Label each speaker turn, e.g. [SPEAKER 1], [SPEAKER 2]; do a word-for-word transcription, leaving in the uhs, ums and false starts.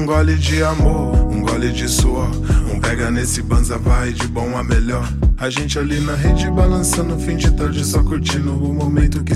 [SPEAKER 1] gole de amor, um gole de suor, um pega nesse banza, vai de bom a melhor. A gente ali na rede balançando, fim de tarde só curtindo o momento que